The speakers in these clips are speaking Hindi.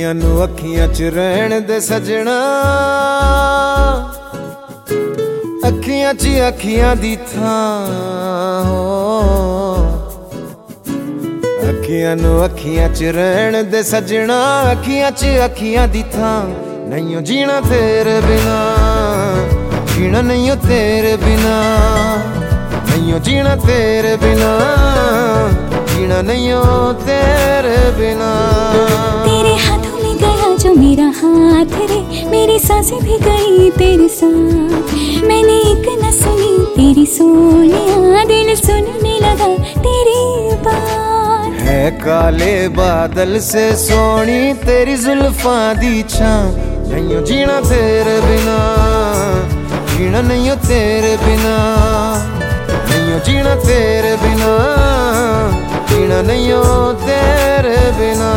अखियां नू अखियां च रहन दे सजना, अखियां च अखियां दी थां हो। अखियां नू अखियां च रहन दे सजना, अखियां च अखियां दी थां। नहीं जीना तेरे बिना, जीना नहीं तेरे बिना, नहीं जीना तेरे बिना, जीना नहीं तेरे बिना। तेरे हाथों में गया जो मेरा हाथ रे, मेरी सांसें भी गई तेरे साथ। मैंने एक न सुनी तेरी सोनिया, दिल सुनने लगा तेरी बात। है काले बादल से सोनी तेरी जुल्फां दी छां। नहीं जीना तेरे बिना, जीना नहीं तेरे बिना, नहीं जीना तेरे बिना, जीना नहीं तेरे बिना।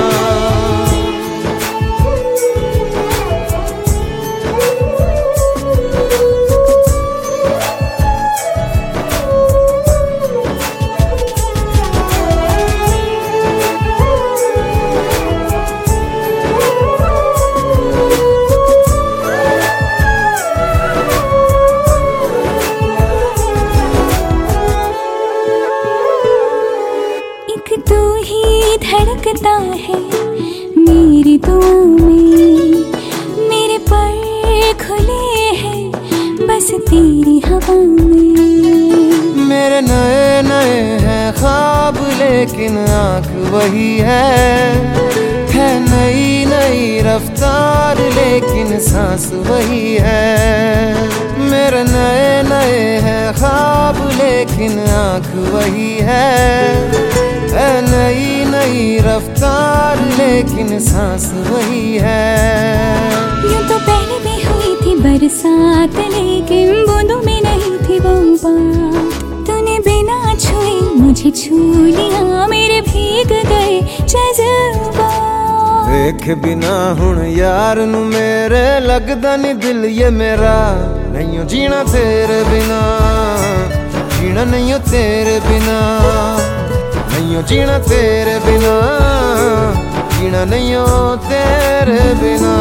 तू ही धड़कता है मेरी दुआ में, मेरे पर खुले हैं बस तेरी हवा में। मेरे नए नए हैं ख्वाब लेकिन आँख वही है नई नई रफ्तार लेकिन सांस वही है। मेरे नए नए हैं ख्वाब लेकिन आँख वही है नई नई रफ्तार लेकिन सांस वही है। यूं तो पहले भी हुई थी बरसात लेकिन बूंदों में नहीं थी वो बात। तूने बिना छुए मुझे छू लिया, मेरे भीग गए जज़्बात। देख बिना हुण यार नू मेरे लगदा नहीं दिल ये मेरा। नहीं जीना तेरे बिना, जीना नहीं तेरे बिना, नहीं जीना तेरे बिना, जीना नहीं तेरे बिना।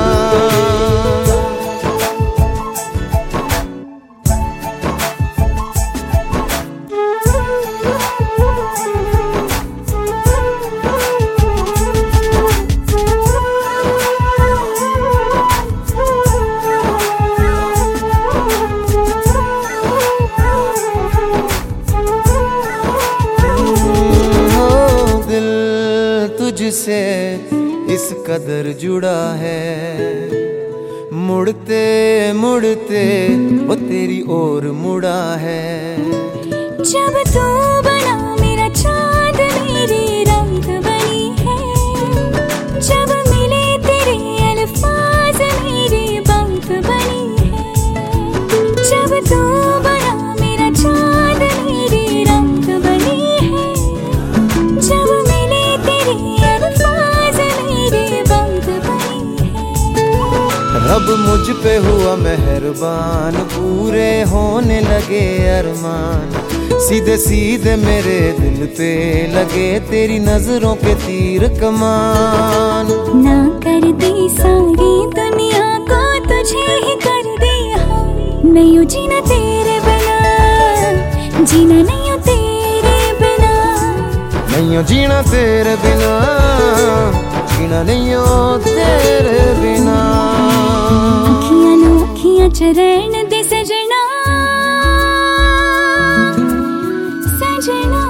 तुझसे इस कदर जुड़ा है, मुड़ते मुड़ते वो तेरी ओर मुड़ा है। जब तू बना मेरा चाँद मेरी रात बनी है, जब मिले तेरे अल्फाज मेरी बात बनी है। जब तू बना मेरा चाँद मेरी रात बनी है, जब मिले तेरे अल्फाज मेरी बात बनी है। रब मुझ पे हुआ मेहरबान, पूरे होने लगे अरमान। सीधे सीधे मेरे दिल पे लगे तेरी नजरों के तीर कमान। ना कर दी सारी दुनिया को तुझे ही कर दिया, नहीं जीना तेरे बिना, जीना नहीं तेरे बिना, नहीं जीना तेरे बिना, जीना नहीं तेरे बिना। अखियां नो अखियां च रहन दे सजना, सजना।